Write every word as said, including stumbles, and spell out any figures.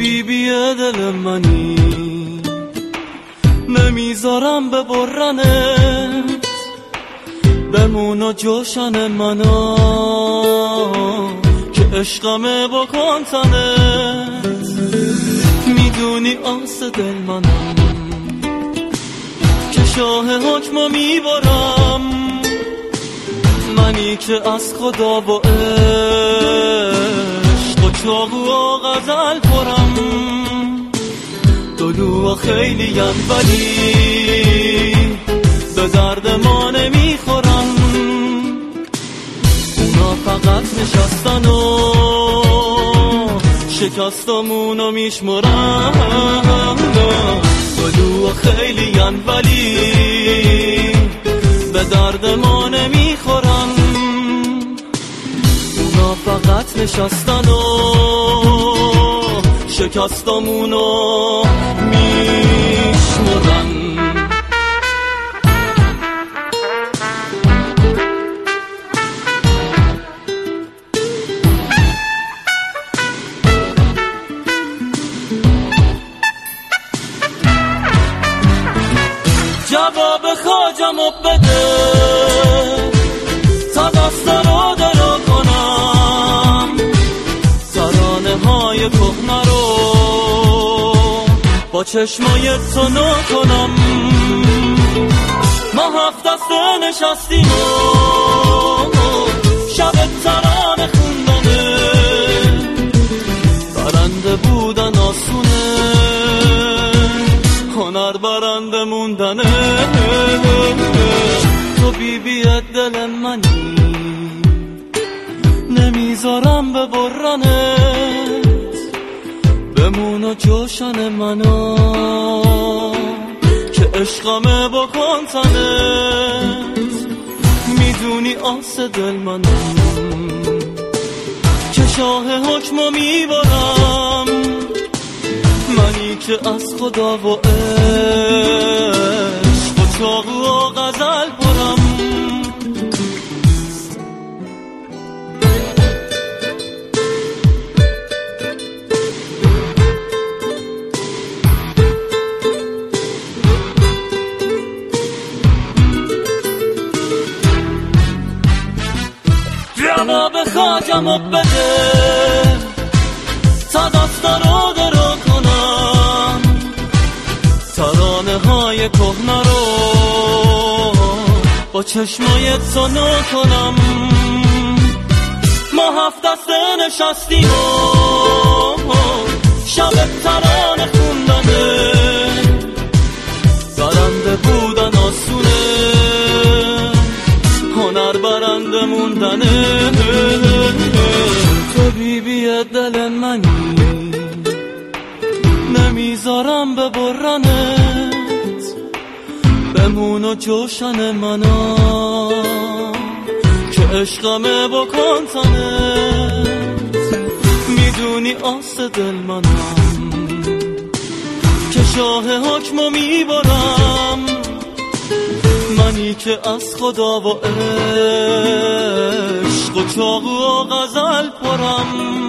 بیبی دل منی، نمیذارم ببرنت، بمون و جوشن منو که عشقمه بکن تنت. میدونی آس دل منم که شاه حکمو میبرم، منی که از خدا و عشق و چاقو و غزل پرم. دلوها خیلی ام ولی به درد ما نمیخورن، اونا فقط نشستن و شکستمونو میشمرن. دلوها خیلی ام ولی به درد ما نمیخورن، اونا فقط نشستن و شکستمونو میشمرن. جواب خواجمو بده تا دست رو درو کنم، ترانه های کهنه رو با چشمای تو نو کنم. ما هفت دسته نشستیم و شب ترانه خوندنه، برنده بودن آسونه، هنر برنده موندنه. تو بیبی دل منی، نمیذارم ببرنت، بمون و جوشن منو که عشقمه بکن تنت. میدونی آس دل منم که شاه حکمو میبرم، منی که از خدا و عشق و چاقو و غزل پرم. جواب خواجمو بده تا دست رو درو کنم، ترانه های کهنه رو با چشمای تو نو کنم. ما هفت دسته نشستیم و شب ترانه خوندنه، برنده بودن آسونه، هنر برنده موندنه. تو بیبی دل منی، نمیذارم ببرنت، بمون و جوشن منو که عشقمه بکن تنت. میدونی آس دل منم که شاه حکمو میبرم، منی که از خدا و عشق و چاقو و غزل پرم.